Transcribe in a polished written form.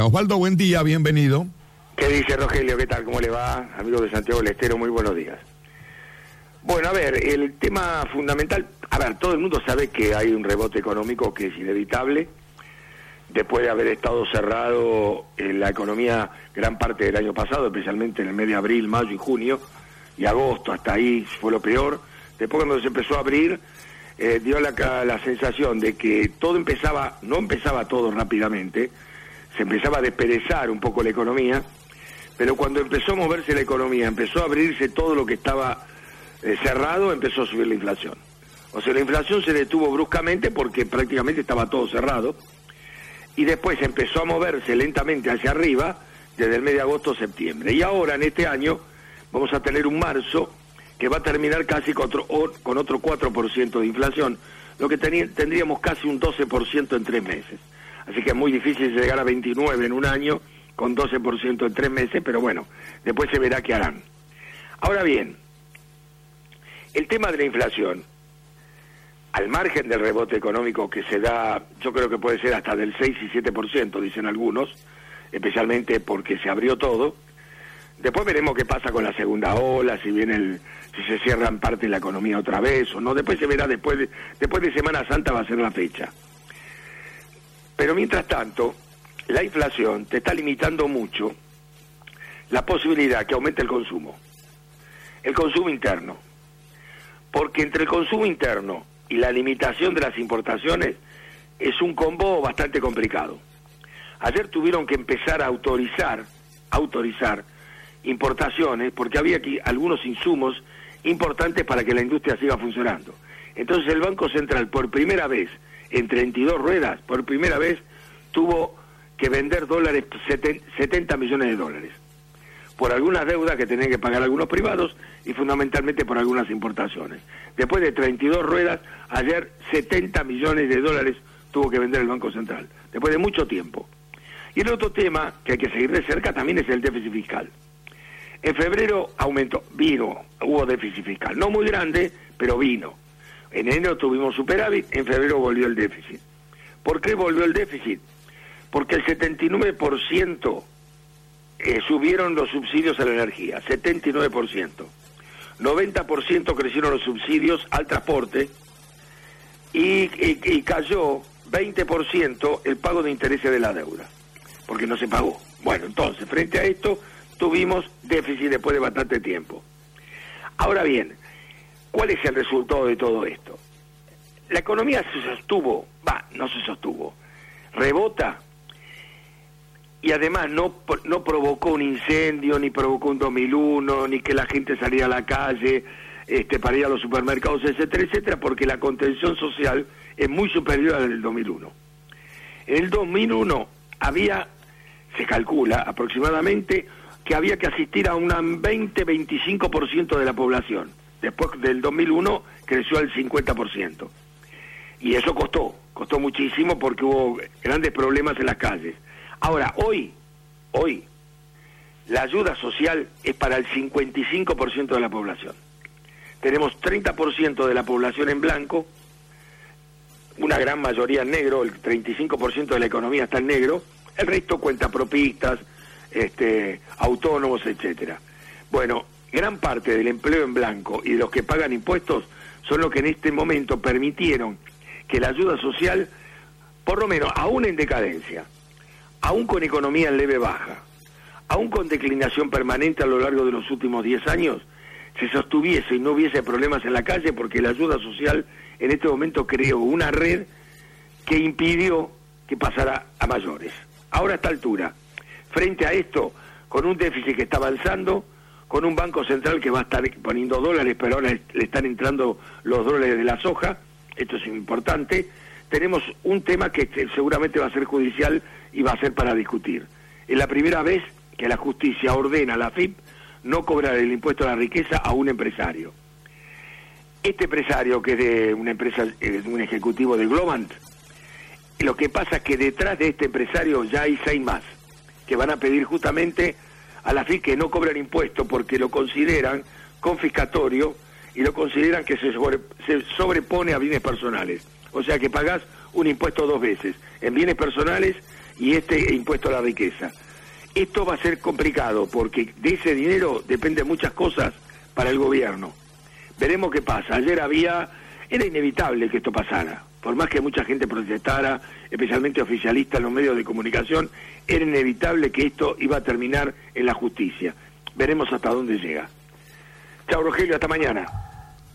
Osvaldo, buen día, bienvenido. ¿Qué dice Rogelio? ¿Qué tal? ¿Cómo le va? Amigos de Santiago del Estero, muy buenos días. Bueno, a ver, el tema fundamental, todo el mundo sabe que hay un rebote económico que es inevitable, después de haber estado cerrado la economía gran parte del año pasado, especialmente en el mes de abril, mayo y junio, y agosto, hasta ahí fue lo peor. Después cuando se empezó a abrir, dio la sensación de que todo no empezaba todo rápidamente, se empezaba a desperezar un poco la economía, pero cuando empezó a moverse la economía, empezó a abrirse todo lo que estaba cerrado, empezó a subir la inflación. O sea, la inflación se detuvo bruscamente porque prácticamente estaba todo cerrado, y después empezó a moverse lentamente hacia arriba desde el mes de agosto a septiembre. Y ahora, en este año, vamos a tener un marzo que va a terminar casi con otro 4% de inflación, lo que tendríamos casi un 12% en 3 meses. Así que es muy difícil llegar a 29 en un año con 12% en 3 meses, pero bueno, después se verá qué harán. Ahora bien, el tema de la inflación, al margen del rebote económico que se da, yo creo que puede ser hasta del 6 y 7%, dicen algunos, especialmente porque se abrió todo. Después veremos qué pasa con la segunda ola, si se cierra en parte la economía otra vez o no. Después se verá, después de Semana Santa va a ser la fecha. Pero mientras tanto, la inflación te está limitando mucho la posibilidad que aumente el consumo interno. Porque entre el consumo interno y la limitación de las importaciones es un combo bastante complicado. Ayer tuvieron que empezar a autorizar importaciones porque había aquí algunos insumos importantes para que la industria siga funcionando. Entonces el Banco Central, por primera vez en 32 ruedas, por primera vez tuvo que vender dólares, 70 millones de dólares, por algunas deudas que tenían que pagar algunos privados y fundamentalmente por algunas importaciones. Después de 32 ruedas, ayer 70 millones de dólares tuvo que vender el Banco Central, después de mucho tiempo. Y el otro tema que hay que seguir de cerca también es el déficit fiscal. En febrero hubo déficit fiscal, no muy grande, pero vino. En enero tuvimos superávit, en febrero volvió el déficit. ¿Por qué volvió el déficit? Porque el 79% subieron los subsidios a la energía, 79%. 90% crecieron los subsidios al transporte y cayó 20% el pago de intereses de la deuda, porque no se pagó. Bueno, entonces, frente a esto, tuvimos déficit después de bastante tiempo. Ahora bien, ¿cuál es el resultado de todo esto? La economía no se sostuvo, rebota, y además no provocó un incendio, ni provocó un 2001, ni que la gente saliera a la calle para ir a los supermercados, etcétera, etcétera, porque la contención social es muy superior a la del 2001. En el 2001 se calcula aproximadamente que había que asistir a un 20-25% de la población. Después del 2001 creció al 50%. Y eso costó muchísimo porque hubo grandes problemas en las calles. Ahora, hoy, la ayuda social es para el 55% de la población. Tenemos 30% de la población en blanco, una gran mayoría en negro, el 35% de la economía está en negro, el resto cuentapropistas, autónomos, etcétera. Bueno, gran parte del empleo en blanco y de los que pagan impuestos son los que en este momento permitieron que la ayuda social, por lo menos, aún en decadencia, aún con economía en leve baja, aún con declinación permanente a lo largo de los últimos 10 años, se sostuviese y no hubiese problemas en la calle, porque la ayuda social en este momento creó una red que impidió que pasara a mayores. Ahora a esta altura, frente a esto, con un déficit que está avanzando, con un Banco Central que va a estar poniendo dólares, pero ahora le están entrando los dólares de la soja, esto es importante, tenemos un tema que seguramente va a ser judicial y va a ser para discutir. Es la primera vez que la justicia ordena a la AFIP no cobrar el impuesto a la riqueza a un empresario. Este empresario, que es de una empresa, es un ejecutivo de Globant, lo que pasa es que detrás de este empresario ya hay 6 más, que van a pedir justamente a la AFIP que no cobren impuesto porque lo consideran confiscatorio y lo consideran que se sobrepone a bienes personales. O sea que pagás un impuesto 2 veces, en bienes personales y este impuesto a la riqueza. Esto va a ser complicado porque de ese dinero dependen muchas cosas para el gobierno. Veremos qué pasa. Ayer era inevitable que esto pasara. Por más que mucha gente protestara, especialmente oficialistas en los medios de comunicación, era inevitable que esto iba a terminar en la justicia. Veremos hasta dónde llega. Chao, Rogelio, hasta mañana.